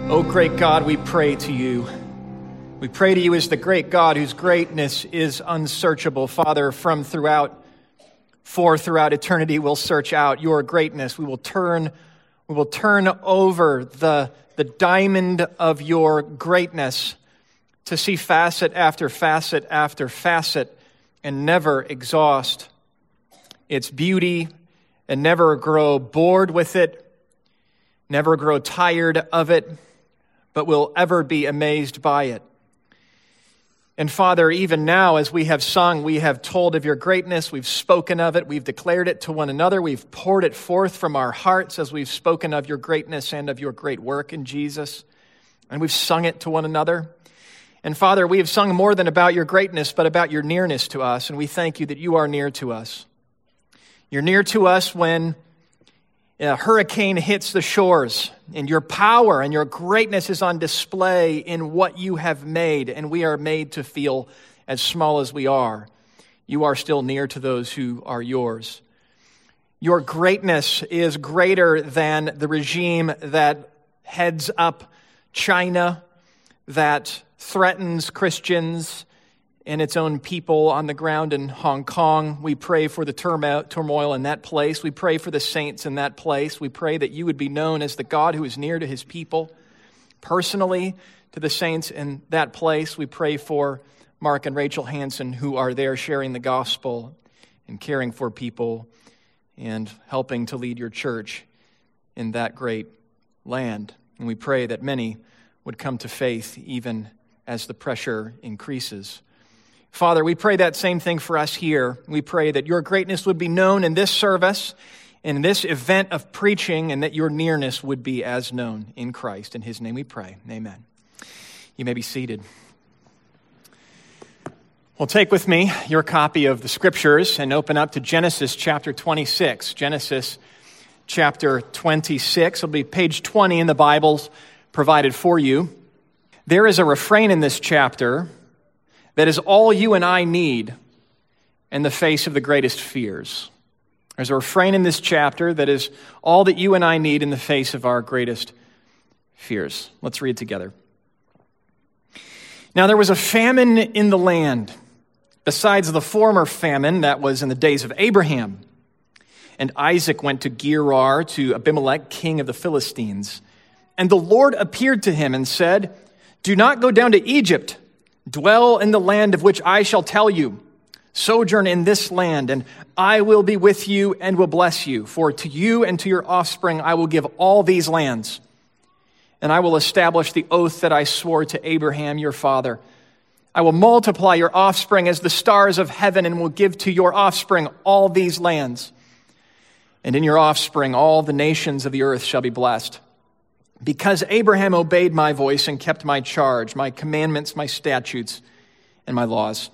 O great God, we pray to you. We pray to you as the great God whose greatness is unsearchable. Father, throughout eternity, we'll search out your greatness. We will turn over the diamond of your greatness to see facet after facet after facet and never exhaust its beauty and never grow bored with it, never grow tired of it, but will ever be amazed by it. And Father, even now as we have sung, we have told of your greatness, we've spoken of it, we've declared it to one another, we've poured it forth from our hearts as we've spoken of your greatness and of your great work in Jesus, and we've sung it to one another. And Father, we have sung more than about your greatness, but about your nearness to us, and we thank you that you are near to us. You're near to us when a hurricane hits the shores, and your power and your greatness is on display in what you have made, and we are made to feel as small as we are. You are still near to those who are yours. Your greatness is greater than the regime that heads up China, that threatens Christians and its own people on the ground in Hong Kong. We pray for the turmoil in that place. We pray for the saints in that place. We pray that you would be known as the God who is near to his people. Personally, to the saints in that place, we pray for Mark and Rachel Hansen, who are there sharing the gospel and caring for people and helping to lead your church in that great land. And we pray that many would come to faith even as the pressure increases. Father, we pray that same thing for us here. We pray that your greatness would be known in this service, in this event of preaching, and that your nearness would be as known in Christ. In his name we pray. Amen. You may be seated. Well, take with me your copy of the Scriptures and open up to Genesis chapter 26. Genesis chapter 26. It'll be page 20 in the Bibles provided for you. There is a refrain in this chapter that is all you and I need in the face of the greatest fears. There's a refrain in this chapter that is all that you and I need in the face of our greatest fears. Let's read together. Now there was a famine in the land, besides the former famine that was in the days of Abraham. And Isaac went to Gerar to Abimelech, king of the Philistines. And the Lord appeared to him and said, "Do not go down to Egypt. Dwell in the land of which I shall tell you. Sojourn in this land, and I will be with you and will bless you. For to you and to your offspring I will give all these lands. And I will establish the oath that I swore to Abraham your father. I will multiply your offspring as the stars of heaven and will give to your offspring all these lands. And in your offspring all the nations of the earth shall be blessed. Because Abraham obeyed my voice and kept my charge, my commandments, my statutes, and my laws."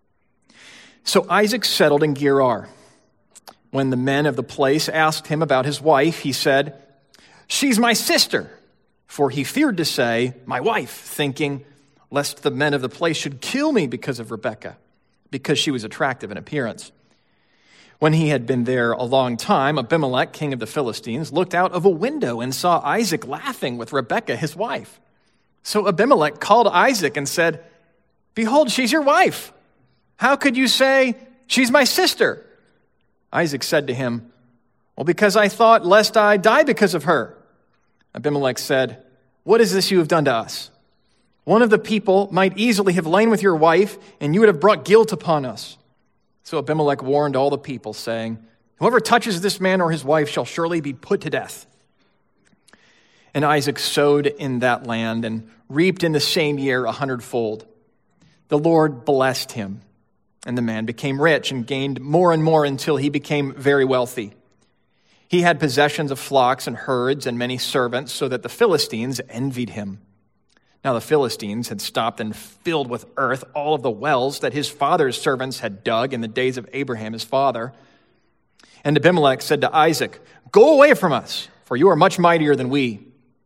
So Isaac settled in Gerar. When the men of the place asked him about his wife, he said, "She's my sister." For he feared to say, "my wife," thinking, lest the men of the place should kill me because of Rebekah, because she was attractive in appearance. When he had been there a long time, Abimelech, king of the Philistines, looked out of a window and saw Isaac laughing with Rebekah, his wife. So Abimelech called Isaac and said, "Behold, she's your wife. How could you say, 'She's my sister'?" Isaac said to him, "Well, because I thought lest I die because of her." Abimelech said, "What is this you have done to us? One of the people might easily have lain with your wife, and you would have brought guilt upon us." So Abimelech warned all the people, saying, "Whoever touches this man or his wife shall surely be put to death." And Isaac sowed in that land and reaped in the same year 100-fold. The Lord blessed him, and the man became rich and gained more and more until he became very wealthy. He had possessions of flocks and herds and many servants, so that the Philistines envied him. Now the Philistines had stopped and filled with earth all of the wells that his father's servants had dug in the days of Abraham his father. And Abimelech said to Isaac, "Go away from us, for you are much mightier than we."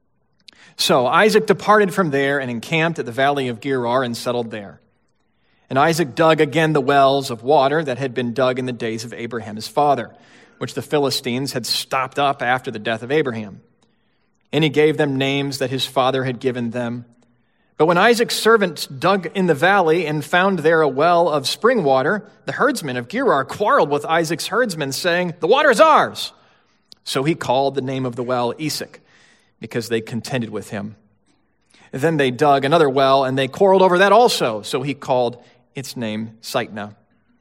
So Isaac departed from there and encamped at the valley of Gerar and settled there. And Isaac dug again the wells of water that had been dug in the days of Abraham his father, which the Philistines had stopped up after the death of Abraham. and he gave them names that his father had given them. But when Isaac's servants dug in the valley and found there a well of spring water, the herdsmen of Gerar quarreled with Isaac's herdsmen, saying, "The water is ours." So he called the name of the well Esek, because they contended with him. Then they dug another well, and they quarreled over that also. So he called its name Sitnah.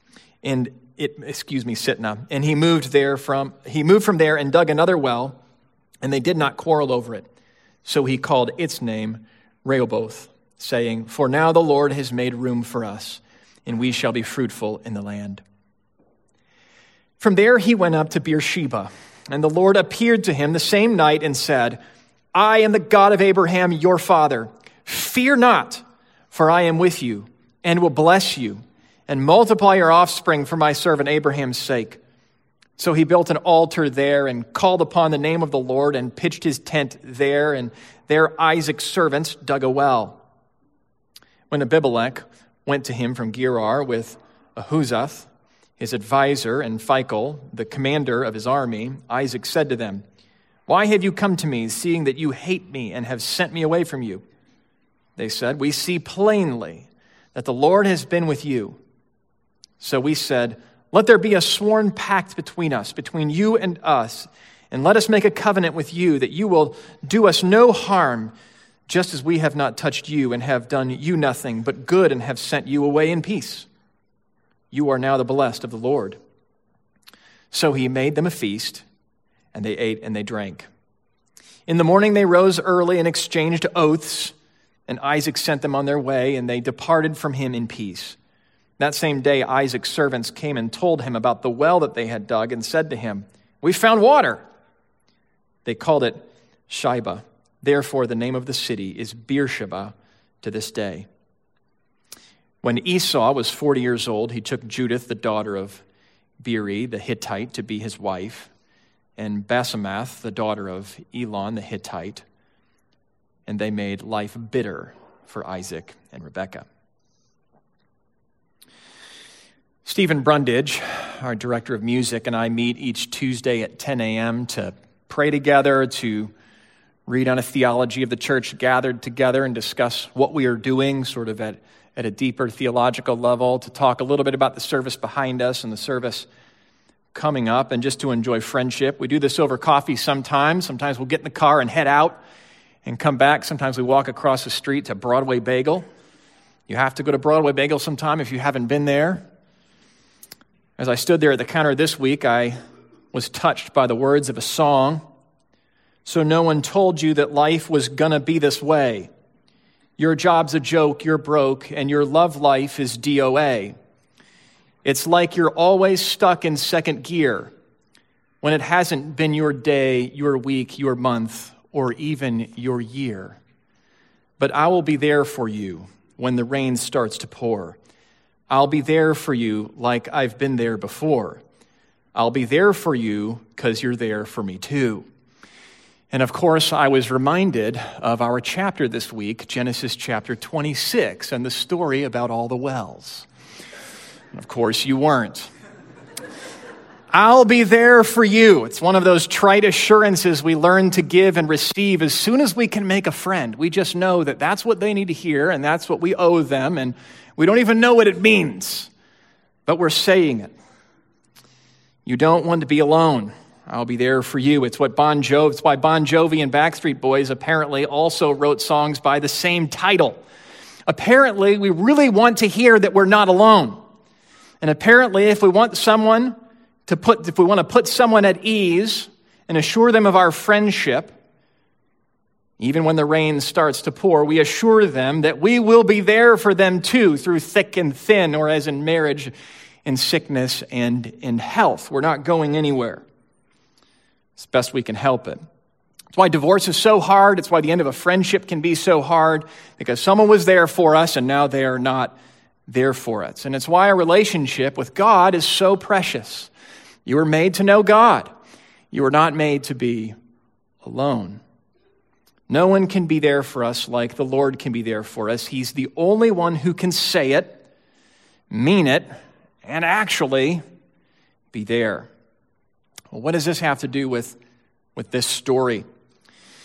Sitnah. And he moved from there and dug another well, and they did not quarrel over it. So he called its name Rehoboth, saying, "For now the Lord has made room for us, and we shall be fruitful in the land." From there he went up to Beersheba, and the Lord appeared to him the same night and said, "I am the God of Abraham, your father. Fear not, for I am with you, and will bless you, and multiply your offspring for my servant Abraham's sake." So he built an altar there and called upon the name of the Lord and pitched his tent there, and there Isaac's servants dug a well. When Abimelech went to him from Gerar with Ahuzath, his advisor, and Phicol, the commander of his army, Isaac said to them, "Why have you come to me, seeing that you hate me and have sent me away from you?" They said, "We see plainly that the Lord has been with you." So we said, "Let there be a sworn pact between us, between you and us, and let us make a covenant with you that you will do us no harm, just as we have not touched you and have done you nothing but good and have sent you away in peace. You are now the blessed of the Lord." So he made them a feast, and they ate and they drank. In the morning they rose early and exchanged oaths, and Isaac sent them on their way, and they departed from him in peace. That same day Isaac's servants came and told him about the well that they had dug and said to him, "We found water." They called it Shibah. Therefore the name of the city is Beersheba to this day. When Esau was 40 years old, he took Judith, the daughter of Beeri the Hittite, to be his wife, and Basemath, the daughter of Elon the Hittite, and they made life bitter for Isaac and Rebekah. Stephen Brundage, our director of music, and I meet each Tuesday at 10 a.m. to pray together, to read on a theology of the church gathered together and discuss what we are doing sort of at a deeper theological level, to talk a little bit about the service behind us and the service coming up, and just to enjoy friendship. We do this over coffee sometimes. Sometimes we'll get in the car and head out and come back. Sometimes we walk across the street to Broadway Bagel. You have to go to Broadway Bagel sometime if you haven't been there. As I stood there at the counter this week, I was touched by the words of a song. "So no one told you that life was gonna be this way. Your job's a joke, you're broke, and your love life is DOA. It's like you're always stuck in second gear when it hasn't been your day, your week, your month, or even your year. But I will be there for you when the rain starts to pour. I'll be there for you like I've been there before. I'll be there for you because you're there for me too." And of course, I was reminded of our chapter this week, Genesis chapter 26, and the story about all the wells. And of course, you weren't. I'll be there for you. It's one of those trite assurances we learn to give and receive as soon as we can make a friend. We just know that that's what they need to hear, and that's what we owe them, and we don't even know what it means, but we're saying it. You don't want to be alone. I'll be there for you. It's why Bon Jovi and Backstreet Boys apparently also wrote songs by the same title. Apparently, we really want to hear that we're not alone. And apparently, if we want to put someone at ease and assure them of our friendship, even when the rain starts to pour, we assure them that we will be there for them too, through thick and thin, or as in marriage, in sickness and in health. We're not going anywhere. It's best we can help it. It's why divorce is so hard. It's why the end of a friendship can be so hard, because someone was there for us and now they are not there for us. And it's why a relationship with God is so precious. You were made to know God. You were not made to be alone. No one can be there for us like the Lord can be there for us. He's the only one who can say it, mean it, and actually be there. Well, what does this have to do with this story?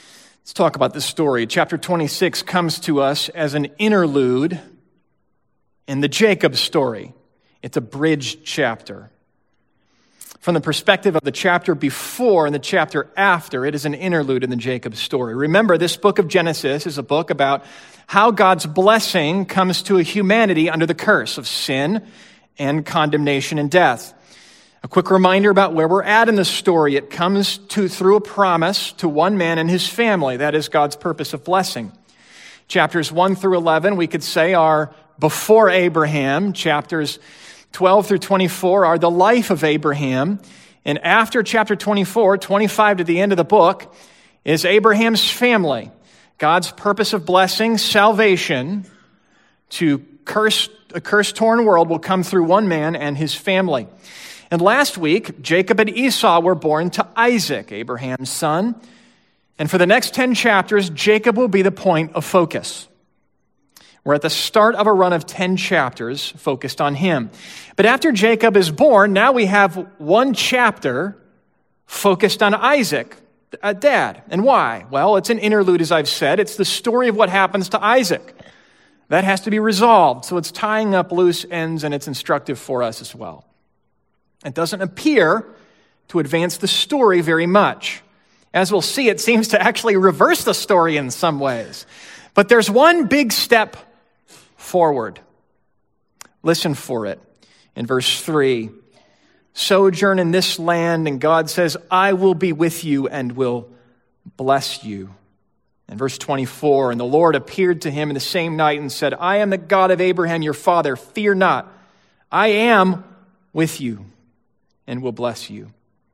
Let's talk about this story. Chapter 26 comes to us as an interlude in the Jacob story. It's a bridge chapter. From the perspective of the chapter before and the chapter after, it is an interlude in the Jacob story. Remember, this book of Genesis is a book about how God's blessing comes to a humanity under the curse of sin and condemnation and death. A quick reminder about where we're at in the story. It comes through a promise to one man and his family. That is God's purpose of blessing. Chapters 1 through 11, we could say, are before Abraham. Chapters 12 through 24 are the life of Abraham. And after chapter 24, 25 to the end of the book, is Abraham's family. God's purpose of blessing, salvation to a curse-torn world will come through one man and his family. And last week, Jacob and Esau were born to Isaac, Abraham's son. And for the next 10 chapters, Jacob will be the point of focus. We're at the start of a run of 10 chapters focused on him. But after Jacob is born, now we have one chapter focused on Isaac, dad. And why? Well, it's an interlude, as I've said. It's the story of what happens to Isaac. That has to be resolved. So it's tying up loose ends, and it's instructive for us as well. It doesn't appear to advance the story very much. As we'll see, it seems to actually reverse the story in some ways. But there's one big step forward. Listen for it. In verse 3, sojourn in this land, and God says, I will be with you and will bless you. In verse 24, and the Lord appeared to him in the same night and said, I am the God of Abraham, your father. Fear not. I am with you and will bless you.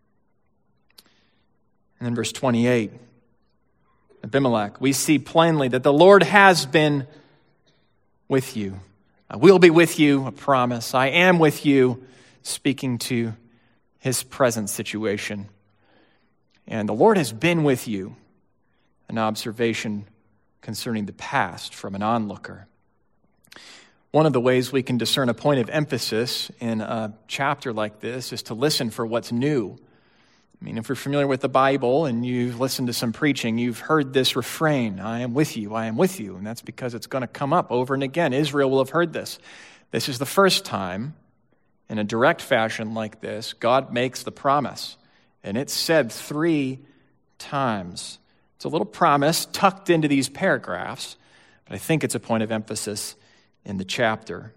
And then verse 28, Abimelech, we see plainly that the Lord has been with you. I will be with you, a promise. I am with you, speaking to his present situation. And the Lord has been with you, an observation concerning the past from an onlooker. One of the ways we can discern a point of emphasis in a chapter like this is to listen for what's new. I mean, if you're familiar with the Bible and you've listened to some preaching, you've heard this refrain, I am with you, I am with you. And that's because it's going to come up over and again. Israel will have heard this. This is the first time in a direct fashion like this, God makes the promise. And it's said 3 times. It's a little promise tucked into these paragraphs, but I think it's a point of emphasis in the chapter.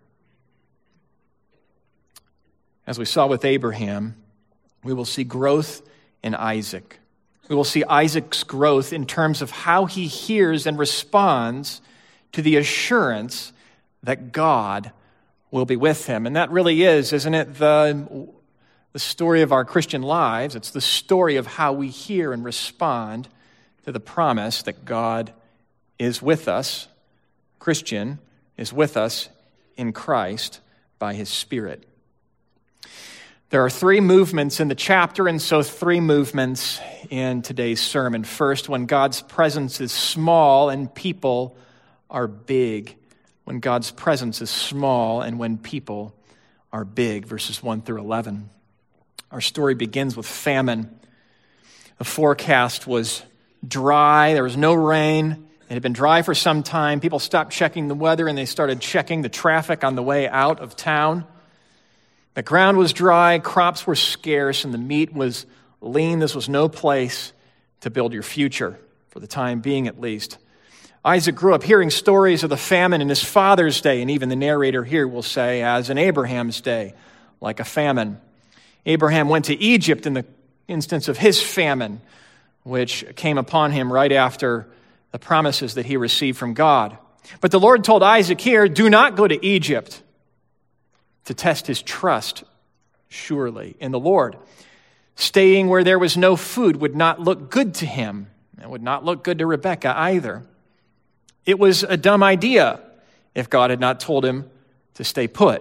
As we saw with Abraham, we will see growth in Isaac. We will see Isaac's growth in terms of how he hears and responds to the assurance that God will be with him. And that really is, isn't it, the story of our Christian lives? It's the story of how we hear and respond to the promise that God is with us, Christian, is with us in Christ by his Spirit. There are 3 movements in the chapter, and so 3 movements in today's sermon. First, when God's presence is small and people are big. When God's presence is small and when people are big, verses 1 through 11. Our story begins with famine. The forecast was dry. There was no rain. It had been dry for some time. People stopped checking the weather and they started checking the traffic on the way out of town. The ground was dry, crops were scarce, and the meat was lean. This was no place to build your future, for the time being at least. Isaac grew up hearing stories of the famine in his father's day, and even the narrator here will say, as in Abraham's day, like a famine. Abraham went to Egypt in the instance of his famine, which came upon him right after the promises that he received from God. But the Lord told Isaac here, do not go to Egypt, to test his trust, surely, in the Lord. Staying where there was no food would not look good to him. It would not look good to Rebekah either. It was a dumb idea if God had not told him to stay put.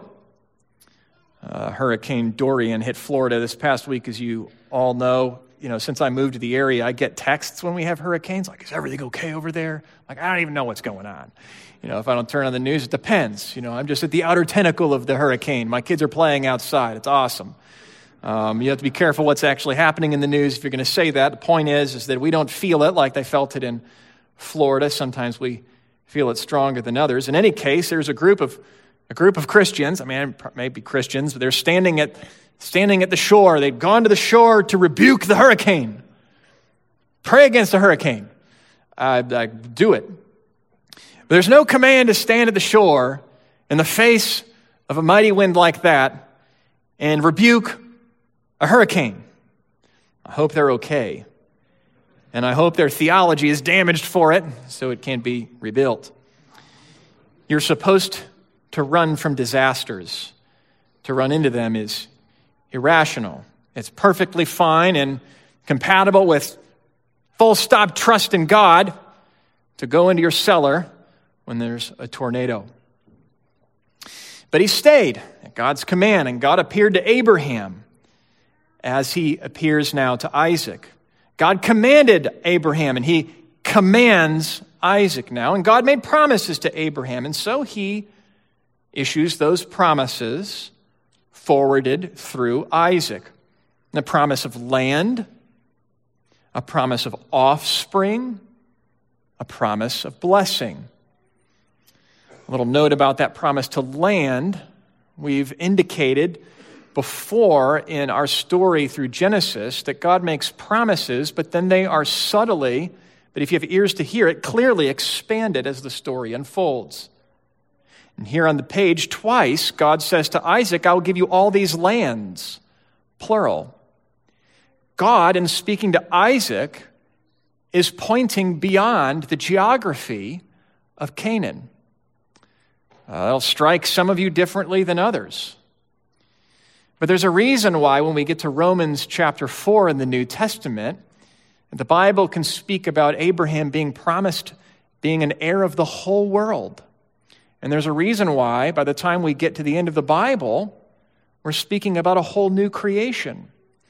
Hurricane Dorian hit Florida this past week, as you all know. Since I moved to the area, I get texts when we have hurricanes, like, is everything okay over there? Like, I don't even know what's going on. If I don't turn on the news, it depends. I'm just at the outer tentacle of the hurricane. My kids are playing outside. It's awesome. You have to be careful what's actually happening in the news if you're going to say that. The point is that we don't feel it like they felt it in Florida. Sometimes we feel it's stronger than others. In any case, there's a group of Christians. I mean, maybe Christians, but they're standing at the shore. They've gone to the shore to rebuke the hurricane. Pray against the hurricane. Do it. But there's no command to stand at the shore in the face of a mighty wind like that and rebuke a hurricane. I hope they're okay. And I hope their theology is damaged for it so it can be rebuilt. You're supposed to run from disasters. To run into them is irrational. It's perfectly fine and compatible with full stop trust in God to go into your cellar when there's a tornado. But he stayed at God's command, and God appeared to Abraham as he appears now to Isaac. God commanded Abraham, and he commands Isaac now. And God made promises to Abraham, and so he issues those promises forwarded through Isaac. The promise of land, a promise of offspring, a promise of blessing. A little note about that promise to land. We've indicated before in our story through Genesis that God makes promises, but then they are subtly, but if you have ears to hear it, clearly expanded as the story unfolds. And here on the page, twice, God says to Isaac, I will give you all these lands, plural. God, in speaking to Isaac, is pointing beyond the geography of Canaan. That'll strike some of you differently than others. But there's a reason why when we get to Romans chapter 4 in the New Testament, the Bible can speak about Abraham being promised being an heir of the whole world. And there's a reason why by the time we get to the end of the Bible, we're speaking about a whole new creation.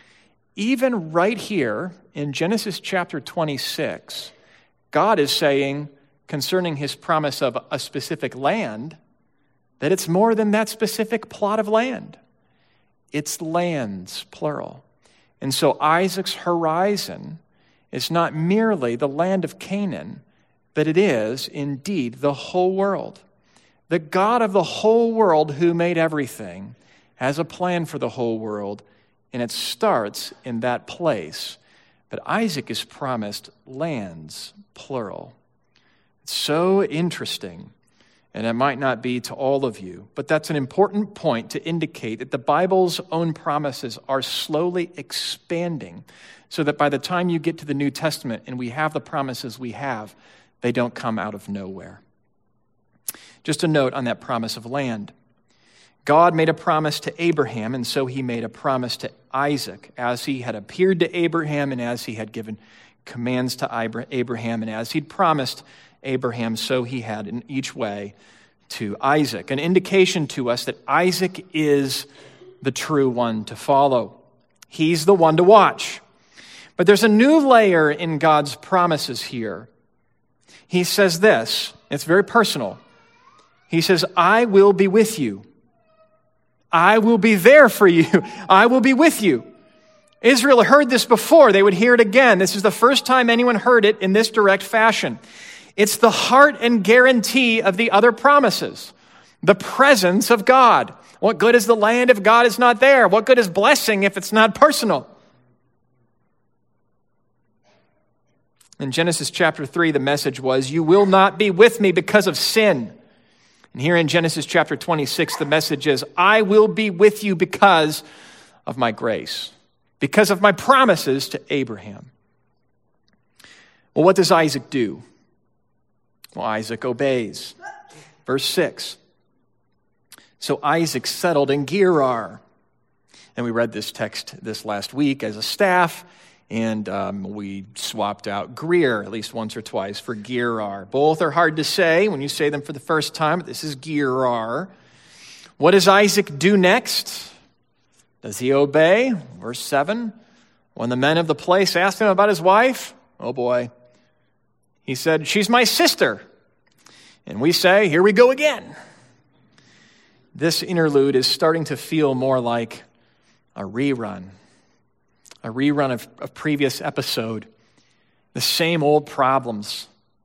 Even right here in Genesis chapter 26, God is saying concerning his promise of a specific land, that it's more than that specific plot of land. It's lands, plural. And so Isaac's horizon is not merely the land of Canaan, but it is indeed the whole world. The God of the whole world who made everything has a plan for the whole world, and it starts in that place. But Isaac is promised lands, plural. It's so interesting, and it might not be to all of you, but that's an important point to indicate that the Bible's own promises are slowly expanding so that by the time you get to the New Testament and we have the promises we have, they don't come out of nowhere. Just a note on that promise of land. God made a promise to Abraham, and so he made a promise to Isaac as he had appeared to Abraham and as he had given commands to Abraham, and as he'd promised Abraham, so he had in each way to Isaac. An indication to us that Isaac is the true one to follow. He's the one to watch. But there's a new layer in God's promises here. He says this, it's very personal. He says, I will be with you. I will be there for you. I will be with you. Israel heard this before. They would hear it again. This is the first time anyone heard it in this direct fashion. It's the heart and guarantee of the other promises. The presence of God. What good is the land if God is not there? What good is blessing if it's not personal? In Genesis chapter 3, the message was, you will not be with me because of sin. And here in Genesis chapter 26, the message is, I will be with you because of my grace, because of my promises to Abraham. Well, what does Isaac do? Well, Isaac obeys. Verse 6. So Isaac settled in Gerar. And we read this text this last week as a staff, and we swapped out Greer at least once or twice for Gerar. Both are hard to say when you say them for the first time, but this is Gerar. What does Isaac do next? Does he obey? Verse 7. When the men of the place asked him about his wife, oh boy, he said, she's my sister. And we say, here we go again. This interlude is starting to feel more like a rerun of previous episode. The same old problems,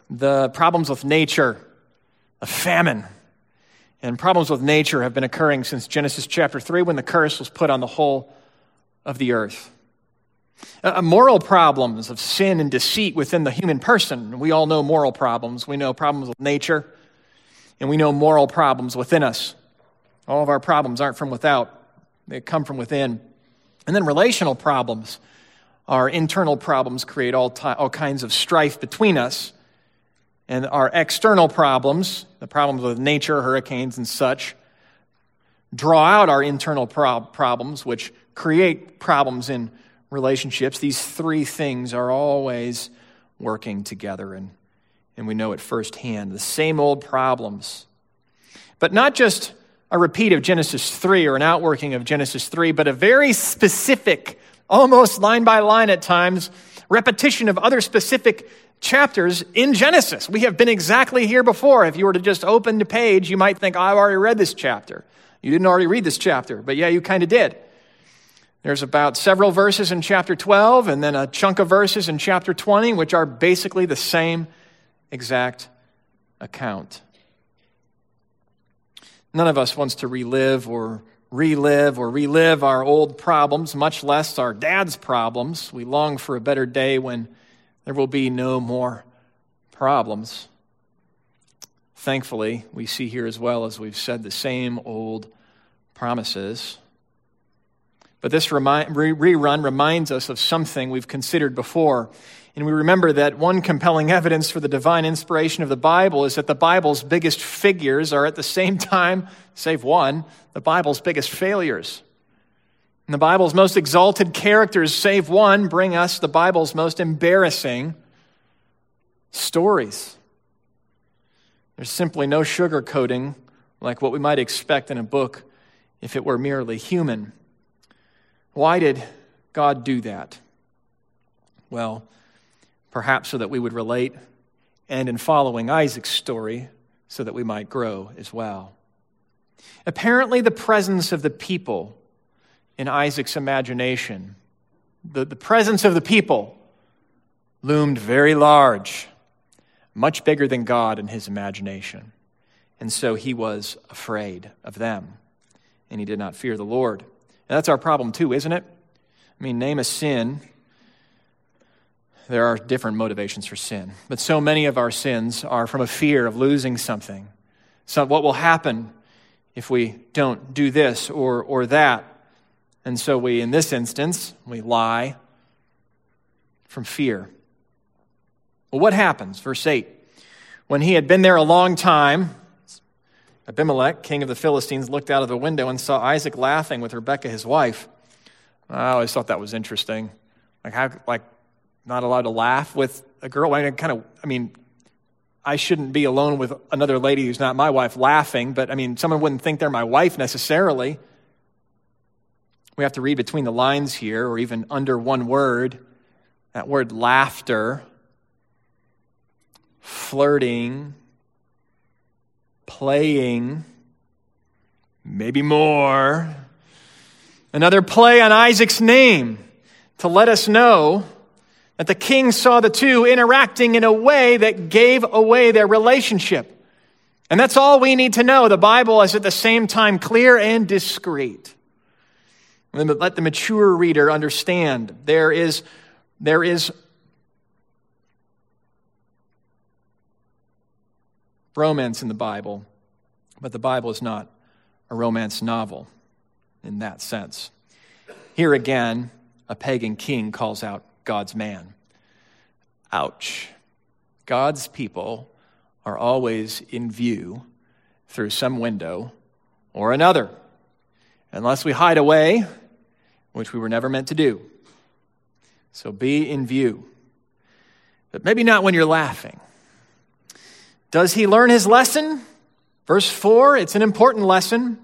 the problems with nature, the famine. And problems with nature have been occurring since Genesis chapter 3 when the curse was put on the whole of the earth. Moral problems of sin and deceit within the human person. We all know moral problems. We know problems with nature, and we know moral problems within us. All of our problems aren't from without. They come from within. And then relational problems. Our internal problems create all kinds of strife between us. And our external problems, the problems with nature, hurricanes and such, draw out our internal problems, which create problems in relationships. These three things are always working together, and we know it firsthand. The same old problems. But not just a repeat of Genesis 3 or an outworking of Genesis 3, but a very specific, almost line by line at times, repetition of other specific chapters in Genesis. We have been exactly here before. If you were to just open the page, you might think, I've already read this chapter. You didn't already read this chapter, but yeah, you kind of did. There's about several verses in chapter 12 and then a chunk of verses in chapter 20, which are basically the same exact account. None of us wants to relive our old problems, much less our dad's problems. We long for a better day when there will be no more problems. Thankfully, we see here as well, as we've said, the same old promises. But this rerun reminds us of something we've considered before. And we remember that one compelling evidence for the divine inspiration of the Bible is that the Bible's biggest figures are at the same time, save one, the Bible's biggest failures. And the Bible's most exalted characters, save one, bring us the Bible's most embarrassing stories. There's simply no sugarcoating like what we might expect in a book if it were merely human. Why did God do that? Well, perhaps so that we would relate, and in following Isaac's story, so that we might grow as well. Apparently, the presence of the people in Isaac's imagination, the presence of the people loomed very large, much bigger than God in his imagination. And so he was afraid of them, and he did not fear the Lord. And that's our problem too, isn't it? I mean, name a sin. There are different motivations for sin, but so many of our sins are from a fear of losing something. So what will happen if we don't do this or that? And so we, in this instance, we lie from fear. Well, what happens? Verse 8. When he had been there a long time, Abimelech, king of the Philistines, looked out of the window and saw Isaac laughing with Rebekah, his wife. I always thought that was interesting. Not allowed to laugh with a girl. I shouldn't be alone with another lady who's not my wife laughing, but someone wouldn't think they're my wife necessarily. We have to read between the lines here, or even under one word. That word laughter, flirting, playing, maybe more. Another play on Isaac's name to let us know that the king saw the two interacting in a way that gave away their relationship. And that's all we need to know. The Bible is at the same time clear and discreet. Let the mature reader understand there is romance in the Bible, but the Bible is not a romance novel in that sense. Here again, a pagan king calls out God's man. Ouch. God's people are always in view through some window or another, unless we hide away, which we were never meant to do. So be in view. But maybe not when you're laughing. Does he learn his lesson? Verse 4, it's an important lesson.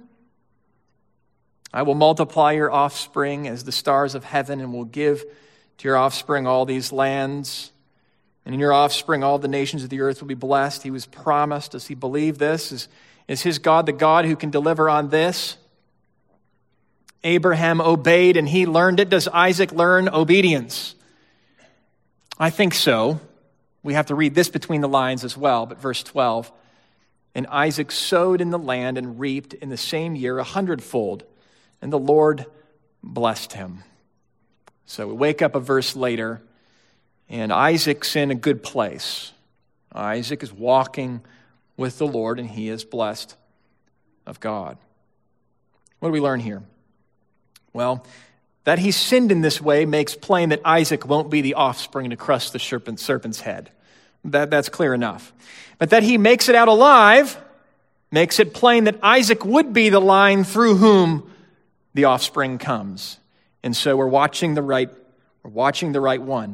I will multiply your offspring as the stars of heaven, and will give to your offspring all these lands. And in your offspring all the nations of the earth will be blessed. He was promised. Does he believe this? Is his God the God who can deliver on this? Abraham obeyed and he learned it. Does Isaac learn obedience? I think so. We have to read this between the lines as well, but verse 12, and Isaac sowed in the land and reaped in the same year 100-fold, and the Lord blessed him. So we wake up a verse later, and Isaac's in a good place. Isaac is walking with the Lord, and he is blessed of God. What do we learn here? Well, that he sinned in this way makes plain that Isaac won't be the offspring to crush the serpent's head. That's clear enough. But that he makes it out alive makes it plain that Isaac would be the line through whom the offspring comes. And so we're watching the right one.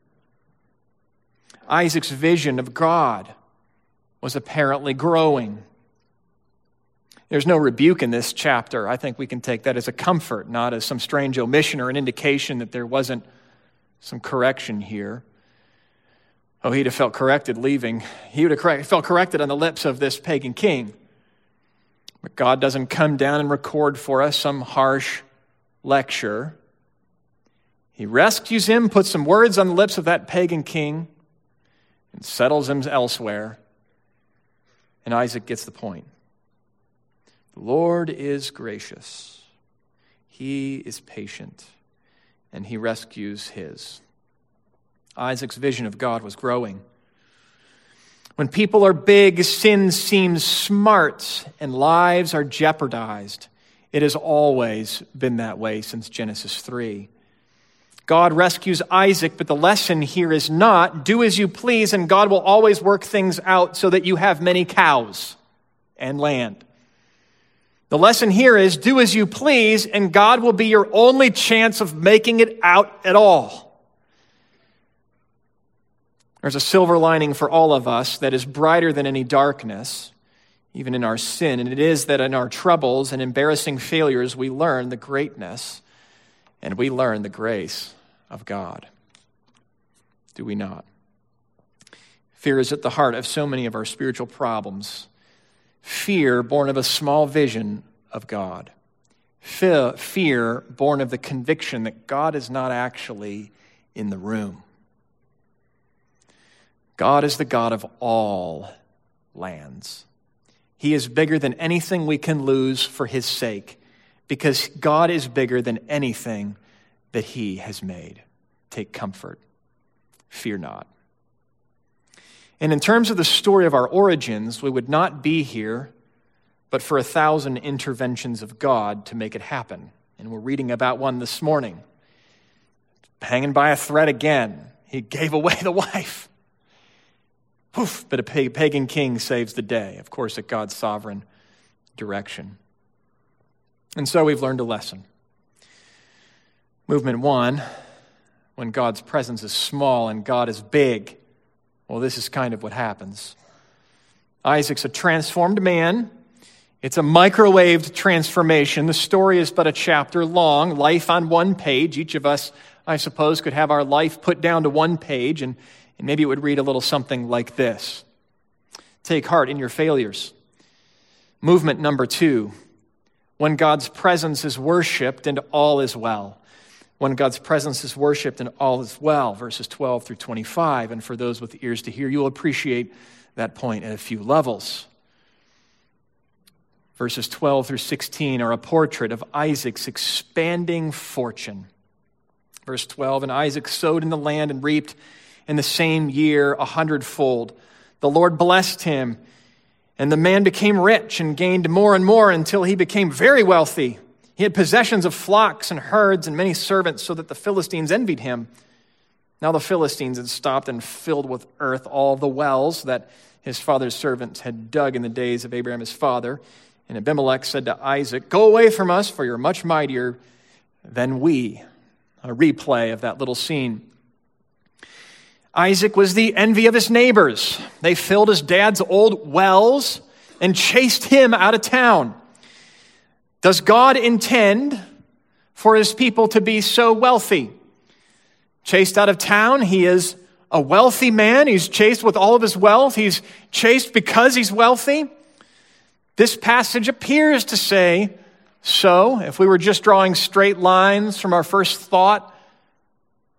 Isaac's vision of God was apparently growing. There's no rebuke in this chapter. I think we can take that as a comfort, not as some strange omission or an indication that there wasn't some correction here. Oh, he'd have felt corrected leaving. He would have felt corrected on the lips of this pagan king. But God doesn't come down and record for us some harsh lecture. He rescues him, puts some words on the lips of that pagan king, and settles him elsewhere. And Isaac gets the point. The Lord is gracious. He is patient, and he rescues his. Isaac's vision of God was growing. When people are big, sin seems smart, and lives are jeopardized. It has always been that way since Genesis 3. God rescues Isaac, but the lesson here is not do as you please, and God will always work things out so that you have many cows and land. The lesson here is do as you please, and God will be your only chance of making it out at all. There's a silver lining for all of us that is brighter than any darkness, even in our sin, and it is that in our troubles and embarrassing failures, we learn the greatness and we learn the grace of God. Do we not? Fear is at the heart of so many of our spiritual problems. Fear born of a small vision of God. Fear born of the conviction that God is not actually in the room. God is the God of all lands. He is bigger than anything we can lose for his sake, because God is bigger than anything that he has made. Take comfort. Fear not. And in terms of the story of our origins, we would not be here but for 1,000 interventions of God to make it happen. And we're reading about one this morning. Hanging by a thread again. He gave away the wife. Poof, but a pagan king saves the day, of course, at God's sovereign direction. And so we've learned a lesson. Movement 1, when God's presence is small and God is big, well, this is kind of what happens. Isaac's a transformed man. It's a microwaved transformation. The story is but a chapter long, life on one page. Each of us, I suppose, could have our life put down to one page, and maybe it would read a little something like this. Take heart in your failures. Movement number 2, when God's presence is worshiped and all is well. When God's presence is worshiped and all is well, verses 12 through 25. And for those with ears to hear, you'll appreciate that point at a few levels. Verses 12 through 16 are a portrait of Isaac's expanding fortune. Verse 12, and Isaac sowed in the land and reaped in the same year 100-fold. The Lord blessed him, and the man became rich and gained more and more until he became very wealthy. He had possessions of flocks and herds and many servants, so that the Philistines envied him. Now the Philistines had stopped and filled with earth all the wells that his father's servants had dug in the days of Abraham his father. And Abimelech said to Isaac, go away from us, for you're much mightier than we. A replay of that little scene. Isaac was the envy of his neighbors. They filled his dad's old wells and chased him out of town. Does God intend for his people to be so wealthy? Chased out of town, he is a wealthy man. He's chased with all of his wealth. He's chased because he's wealthy. This passage appears to say so. If we were just drawing straight lines from our first thought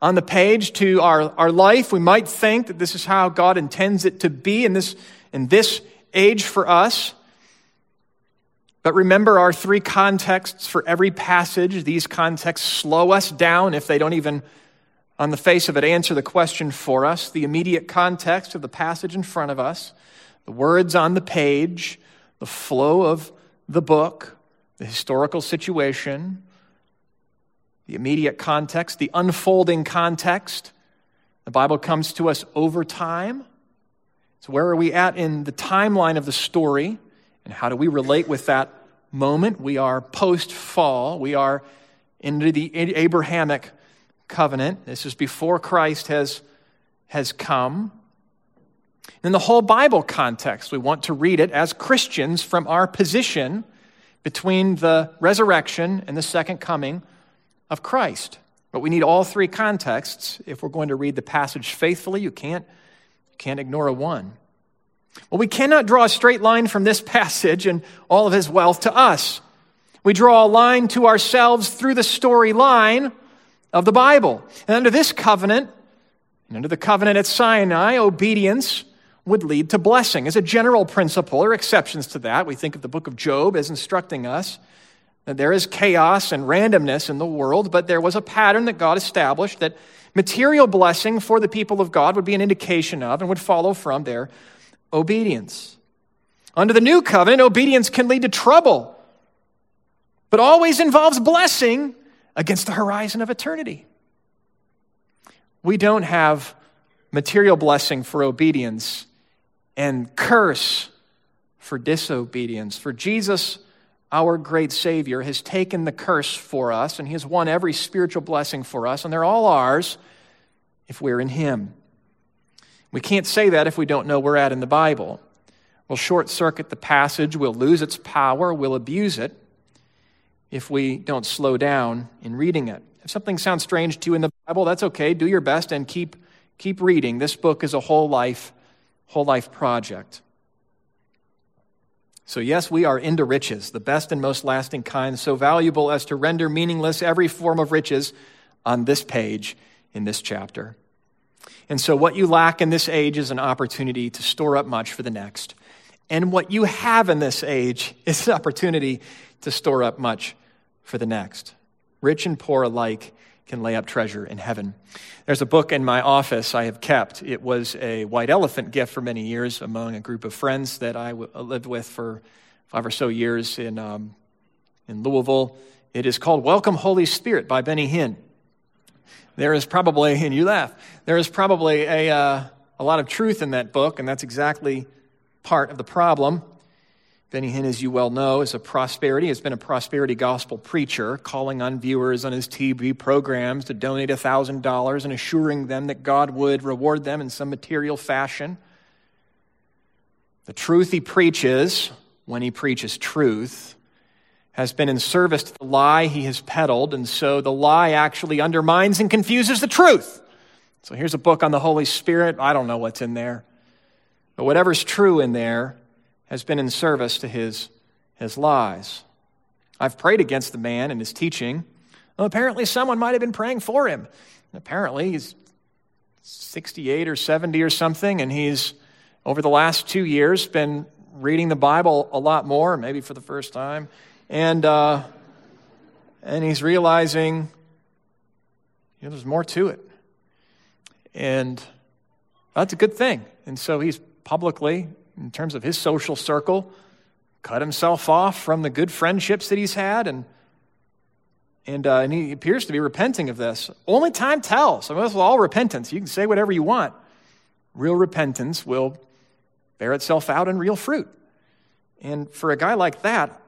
on the page to our life. We might think that this is how God intends it to be in this age for us. But remember our three contexts for every passage. These contexts slow us down if they don't even, on the face of it, answer the question for us. The immediate context of the passage in front of us, the words on the page, the flow of the book, the historical situation, the immediate context, the unfolding context. The Bible comes to us over time. So where are we at in the timeline of the story? And how do we relate with that moment? We are post-fall. We are into the Abrahamic covenant. This is before Christ has come. In the whole Bible context, we want to read it as Christians from our position between the resurrection and the second coming of Christ. But we need all three contexts if we're going to read the passage faithfully. You can't ignore one. Well, we cannot draw a straight line from this passage and all of his wealth to us. We draw a line to ourselves through the storyline of the Bible. And under this covenant, and under the covenant at Sinai, obedience would lead to blessing. As a general principle, there are exceptions to that. We think of the book of Job as instructing us that there is chaos and randomness in the world, but there was a pattern that God established that material blessing for the people of God would be an indication of and would follow from their obedience. Under the new covenant, obedience can lead to trouble, but always involves blessing against the horizon of eternity. We don't have material blessing for obedience and curse for disobedience. For Jesus, our great Savior, has taken the curse for us, and he has won every spiritual blessing for us, and they're all ours if we're in him. We can't say that if we don't know where we're at in the Bible. We'll short-circuit the passage, we'll lose its power, we'll abuse it if we don't slow down in reading it. If something sounds strange to you in the Bible, that's okay. Do your best and keep reading. This book is a whole life project. So yes, we are into riches, the best and most lasting kind, so valuable as to render meaningless every form of riches on this page in this chapter. And so what you lack in this age is an opportunity to store up much for the next. And what you have in this age is an opportunity to store up much for the next. Rich and poor alike can lay up treasure in heaven. There's a book in my office I have kept. It was a white elephant gift for many years among a group of friends that I lived with for 5 or so years in Louisville. It is called Welcome, Holy Spirit by Benny Hinn. There is probably, and you laugh, there is probably a lot of truth in that book, and that's exactly part of the problem. Benny Hinn, as you well know, has been a prosperity gospel preacher, calling on viewers on his TV programs to donate $1,000 and assuring them that God would reward them in some material fashion. The truth he preaches, when he preaches truth, has been in service to the lie he has peddled, and so the lie actually undermines and confuses the truth. So here's a book on the Holy Spirit. I don't know what's in there, but whatever's true in there has been in service to his lies. I've prayed against the man and his teaching. Well, apparently someone might have been praying for him. Apparently he's 68 or 70 or something, and he's, over the last 2 years, been reading the Bible a lot more, maybe for the first time, and he's realizing, there's more to it. And that's a good thing. And so he's publicly, in terms of his social circle, cut himself off from the good friendships that he's had, and he appears to be repenting of this. Only time tells. I mean, this is all repentance. You can say whatever you want. Real repentance will bear itself out in real fruit. And for a guy like that,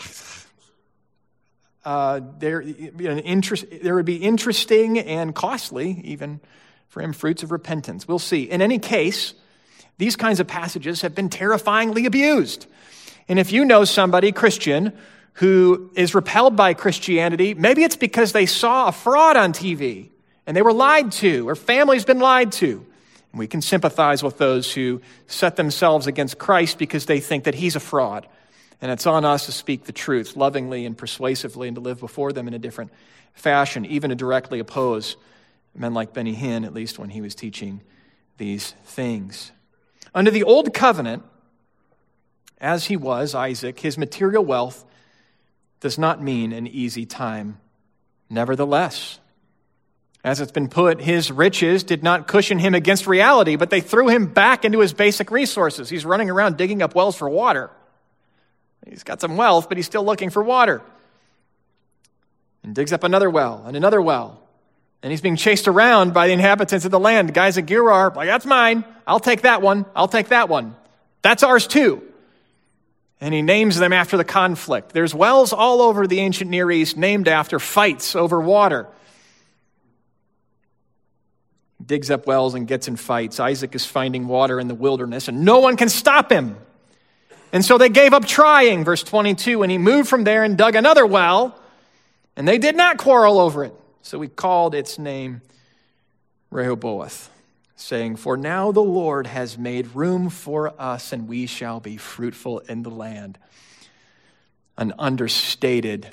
there would be interesting and costly, even for him, fruits of repentance. We'll see. In any case, these kinds of passages have been terrifyingly abused. And if you know somebody, Christian, who is repelled by Christianity, maybe it's because they saw a fraud on TV and they were lied to, or family's been lied to. And we can sympathize with those who set themselves against Christ because they think that he's a fraud. And it's on us to speak the truth lovingly and persuasively and to live before them in a different fashion, even to directly oppose Men like Benny Hinn, at least when he was teaching these things. Under the old covenant, as he was, Isaac, his material wealth does not mean an easy time. Nevertheless, as it's been put, his riches did not cushion him against reality, but they threw him back into his basic resources. He's running around digging up wells for water. He's got some wealth, but he's still looking for water. And digs up another well and another well. And he's being chased around by the inhabitants of the land. The guys at Gerar, like, that's mine. I'll take that one. I'll take that one. That's ours too. And he names them after the conflict. There's wells all over the ancient Near East named after fights over water. He digs up wells and gets in fights. Isaac is finding water in the wilderness, and no one can stop him. And so they gave up trying, verse 22, and he moved from there and dug another well, and they did not quarrel over it. So he called its name Rehoboth, saying, for now the Lord has made room for us, and we shall be fruitful in the land. An understated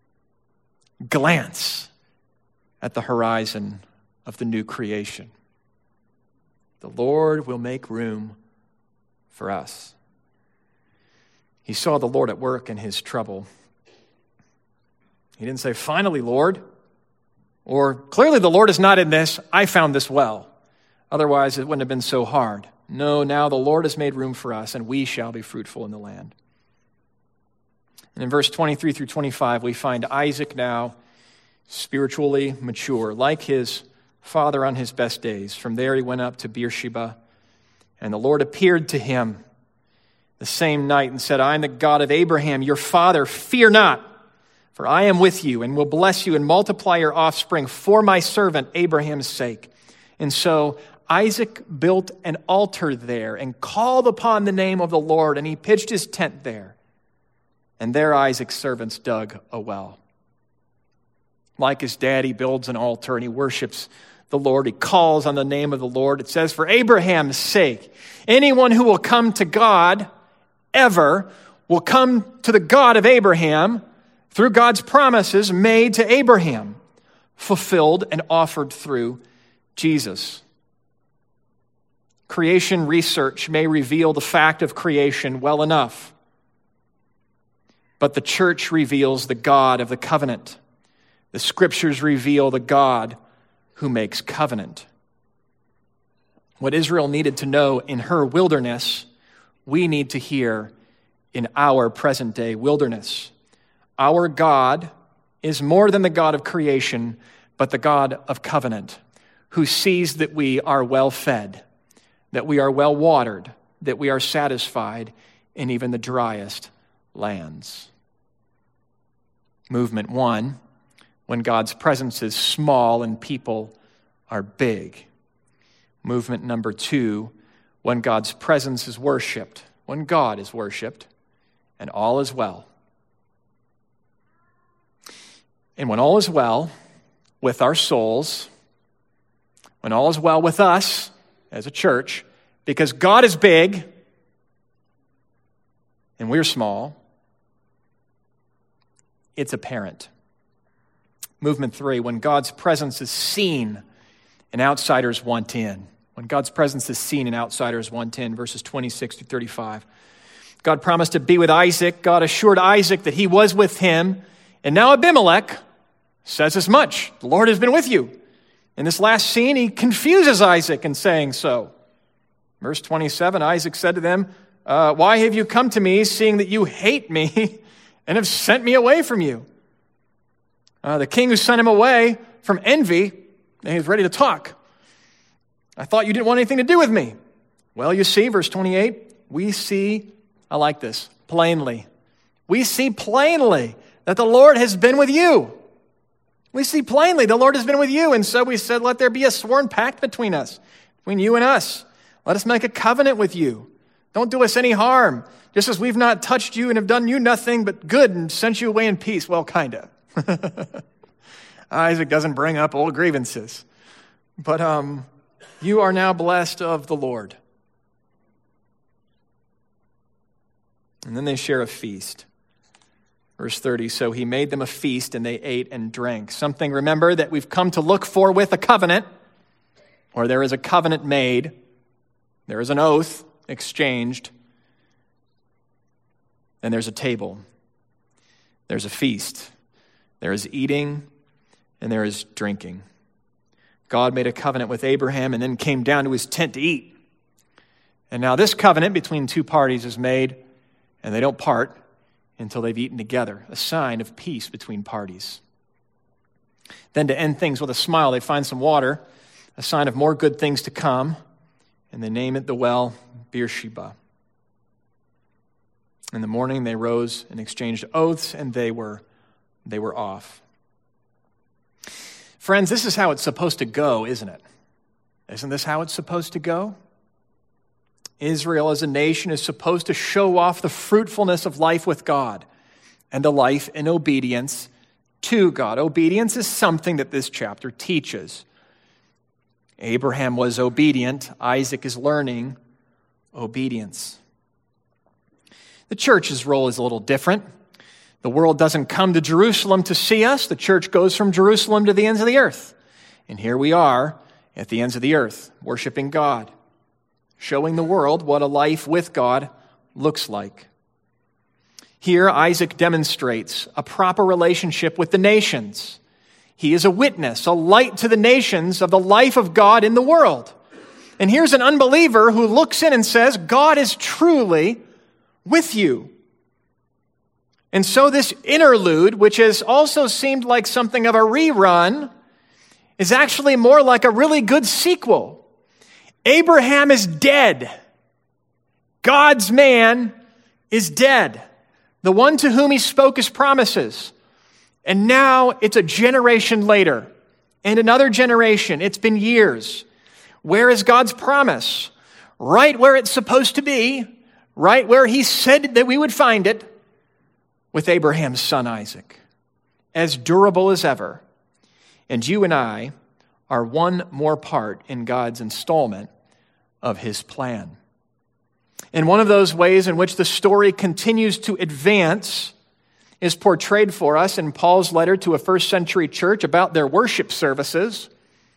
glance at the horizon of the new creation. The Lord will make room for us. He saw the Lord at work in his trouble. He didn't say, finally, Lord, or clearly the Lord is not in this. I found this well. Otherwise, it wouldn't have been so hard. No, now the Lord has made room for us, and we shall be fruitful in the land. And in verse 23 through 25, we find Isaac now spiritually mature, like his father on his best days. From there he went up to Beersheba, and the Lord appeared to him the same night and said, I am the God of Abraham, your father. Fear not, for I am with you, and will bless you and multiply your offspring for my servant Abraham's sake. And so Isaac built an altar there and called upon the name of the Lord, and he pitched his tent there. And there Isaac's servants dug a well. Like his dad, he builds an altar and he worships the Lord. He calls on the name of the Lord. It says, for Abraham's sake, anyone who will come to God ever will come to the God of Abraham through God's promises made to Abraham, fulfilled and offered through Jesus. Creation research may reveal the fact of creation well enough, but the church reveals the God of the covenant. The scriptures reveal the God who makes covenant. What Israel needed to know in her wilderness, we need to hear in our present-day wilderness. Our God is more than the God of creation, but the God of covenant, who sees that we are well-fed, that we are well-watered, that we are satisfied in even the driest lands. Movement 1, when God's presence is small and people are big. Movement number 2, when God's presence is worshiped, when God is worshiped, and all is well. And when all is well with our souls, when all is well with us as a church, because God is big and we're small, it's apparent. Movement 3, when God's presence is seen and outsiders want in. When God's presence is seen and outsiders want in, verses 26 to 35. God promised to be with Isaac. God assured Isaac that he was with him. And now Abimelech says as much. The Lord has been with you. In this last scene, he confuses Isaac in saying so. Verse 27, Isaac said to them, why have you come to me, seeing that you hate me and have sent me away from you? The king who sent him away from envy, and he was ready to talk. I thought you didn't want anything to do with me. Well, you see, verse 28, we see, I like this, plainly. We see plainly that the Lord has been with you. We see plainly the Lord has been with you. And so we said, let there be a sworn pact between us, between you and us. Let us make a covenant with you. Don't do us any harm, just as we've not touched you and have done you nothing but good and sent you away in peace. Well, kind of. Isaac doesn't bring up old grievances. But you are now blessed of the Lord. And then they share a feast. Verse 30, so he made them a feast, and they ate and drank. Something, remember, that we've come to look for with a covenant, or there is a covenant made, there is an oath exchanged, and there's a table, there's a feast, there is eating, and there is drinking. God made a covenant with Abraham and then came down to his tent to eat. And now this covenant between two parties is made, and they don't part until they've eaten together, a sign of peace between parties. Then to end things with a smile, they find some water, a sign of more good things to come, and they name it the well Beersheba. In the morning they rose and exchanged oaths, and they were off. Friends, this is how it's supposed to go, isn't it? Isn't this how it's supposed to go? Israel as a nation is supposed to show off the fruitfulness of life with God and a life in obedience to God. Obedience is something that this chapter teaches. Abraham was obedient. Isaac is learning obedience. The church's role is a little different. The world doesn't come to Jerusalem to see us. The church goes from Jerusalem to the ends of the earth. And here we are at the ends of the earth, worshiping God, showing the world what a life with God looks like. Here, Isaac demonstrates a proper relationship with the nations. He is a witness, a light to the nations of the life of God in the world. And here's an unbeliever who looks in and says, God is truly with you. And so this interlude, which has also seemed like something of a rerun, is actually more like a really good sequel. Abraham is dead. God's man is dead. The one to whom he spoke his promises. And now it's a generation later. And another generation. It's been years. Where is God's promise? Right where it's supposed to be. Right where he said that we would find it. With Abraham's son Isaac. As durable as ever. And you and I are one more part in God's installment of his plan. And one of those ways in which the story continues to advance is portrayed for us in Paul's letter to a first century church about their worship services.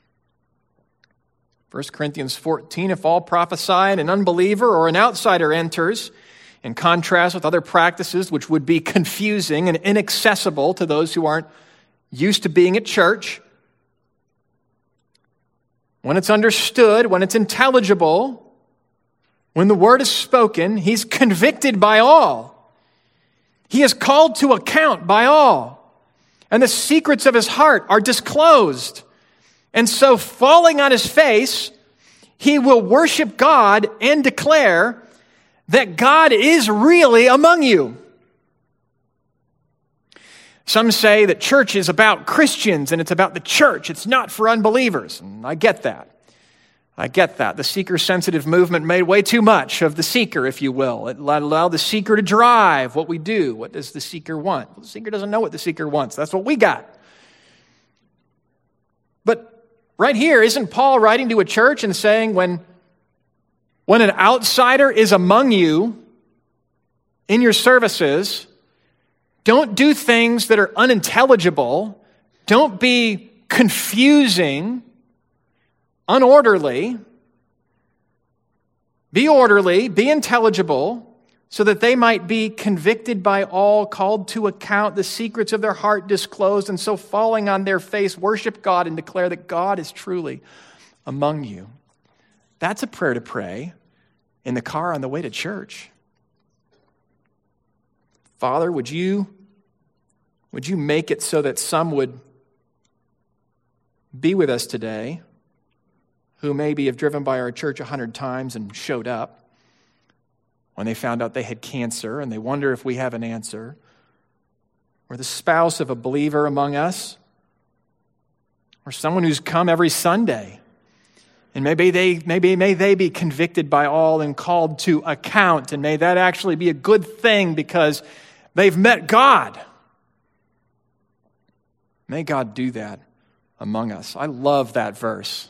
1 Corinthians 14, if all prophesy and an unbeliever or an outsider enters, in contrast with other practices which would be confusing and inaccessible to those who aren't used to being at church, when it's understood, when it's intelligible, when the word is spoken, he's convicted by all. He is called to account by all. And the secrets of his heart are disclosed. And so, falling on his face, he will worship God and declare that God is really among you. Some say that church is about Christians and it's about the church. It's not for unbelievers. And I get that. The seeker-sensitive movement made way too much of the seeker, if you will. It allowed the seeker to drive what we do. What does the seeker want? Well, the seeker doesn't know what the seeker wants. That's what we got. But right here, isn't Paul writing to a church and saying when an outsider is among you in your services, don't do things that are unintelligible. Don't be confusing, unorderly. Be orderly, be intelligible, so that they might be convicted by all, called to account, the secrets of their heart disclosed, and so falling on their face, worship God and declare that God is truly among you. That's a prayer to pray in the car on the way to church. Father, would you make it so that some would be with us today who maybe have driven by our church 100 times and showed up when they found out they had cancer and they wonder if we have an answer, or the spouse of a believer among us, or someone who's come every Sunday. And may they be convicted by all and called to account. And may that actually be a good thing because they've met God. May God do that among us. I love that verse.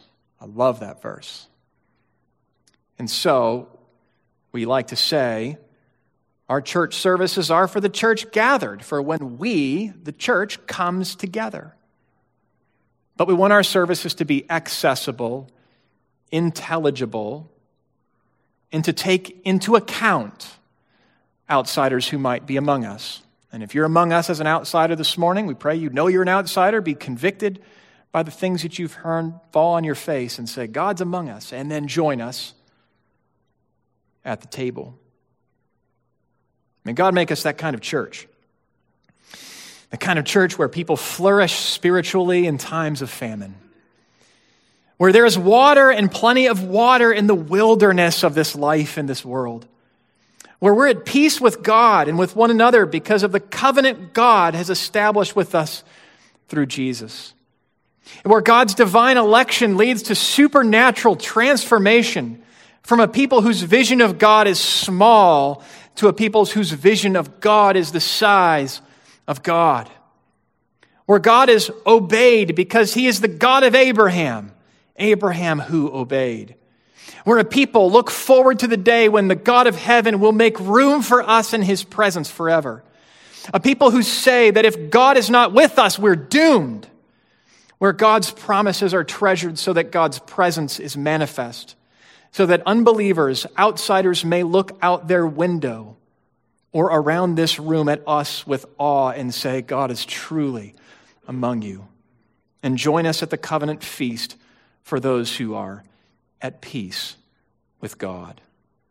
And so, we like to say, Our church services are for the church gathered, for when we, the church, comes together. But we want our services to be accessible, intelligible, and to take into account outsiders who might be among us. And if you're among us as an outsider this morning, we pray you know you're an outsider, be convicted by the things that you've heard, fall on your face and say, God's among us, and then join us at the table. May God make us that kind of church. The kind of church where people flourish spiritually in times of famine. Where there is water and plenty of water in the wilderness of this life in this world. Where we're at peace with God and with one another because of the covenant God has established with us through Jesus. And where God's divine election leads to supernatural transformation from a people whose vision of God is small to a people whose vision of God is the size of God. Where God is obeyed because he is the God of Abraham, Abraham who obeyed. Where a people look forward to the day when the God of heaven will make room for us in his presence forever. A people who say that if God is not with us, we're doomed. Where God's promises are treasured so that God's presence is manifest. So that unbelievers, outsiders may look out their window or around this room at us with awe and say, God is truly among you. And join us at the covenant feast for those who are at peace with God.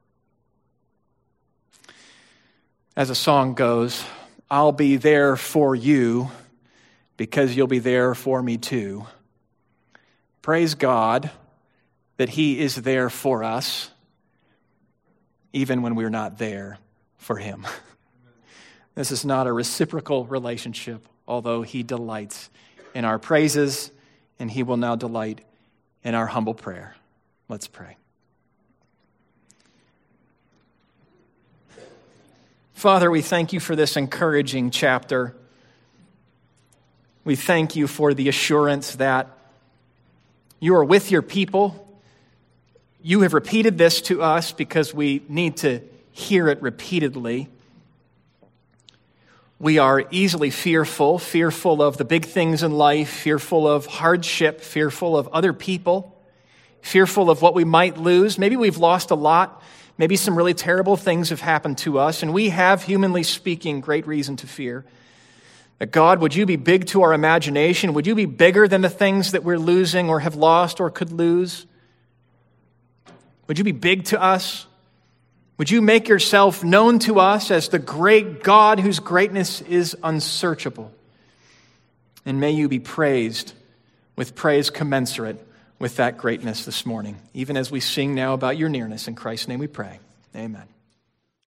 As a song goes, I'll be there for you because you'll be there for me too. Praise God that he is there for us, even when we're not there for him. This is not a reciprocal relationship, although he delights in our praises, and he will now delight in our humble prayer. Let's pray. Father, we thank you for this encouraging chapter. We thank you for the assurance that you are with your people. You have repeated this to us because we need to hear it repeatedly. We are easily fearful of the big things in life, fearful of hardship, fearful of other people, fearful of what we might lose. Maybe we've lost a lot. Maybe some really terrible things have happened to us, and we have, humanly speaking, great reason to fear. That God, would you be big to our imagination? Would you be bigger than the things that we're losing or have lost or could lose? Would you be big to us? Would you make yourself known to us as the great God whose greatness is unsearchable? And may you be praised with praise commensurate with that greatness this morning, even as we sing now about your nearness. In Christ's name we pray. Amen.